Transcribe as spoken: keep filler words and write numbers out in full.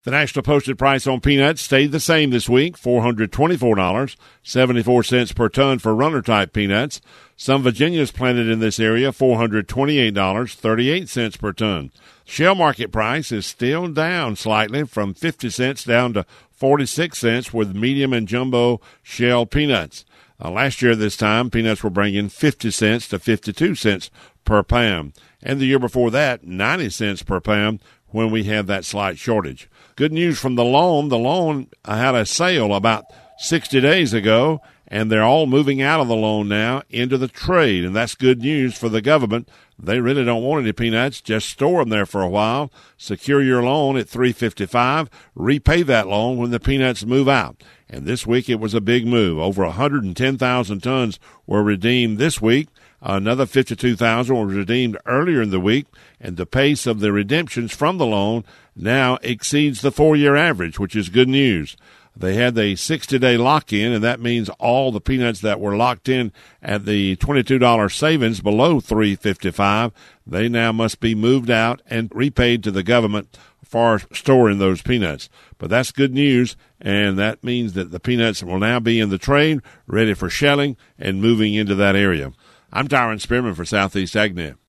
The national posted price on peanuts stayed the same this week, four hundred twenty-four dollars and seventy-four cents per ton for runner-type peanuts. Some Virginias planted in this area, four hundred twenty-eight dollars and thirty-eight cents per ton. Shell market price is still down slightly from fifty cents down to forty-six cents with medium and jumbo shell peanuts. Uh, last year at this time, peanuts were bringing fifty cents to fifty-two cents per pound. And the year before that, ninety cents per pound when we had that slight shortage. Good news from the loan. The loan had a sale about sixty days ago, and they're all moving out of the loan now into the trade, and that's good news for the government. They really don't want any peanuts. Just store them there for a while. Secure your loan at three fifty-five. Repay that loan when the peanuts move out. And this week it was a big move. Over one hundred ten thousand tons were redeemed this week. Another fifty-two thousand was redeemed earlier in the week, and the pace of the redemptions from the loan now exceeds the four-year average, which is good news. They had a sixty-day lock-in, and that means all the peanuts that were locked in at the twenty-two dollars savings below three fifty-five, they now must be moved out and repaid to the government for storing those peanuts. But that's good news, and that means that the peanuts will now be in the trade, ready for shelling and moving into that area. I'm Tyron Spearman for Southeast AgNet.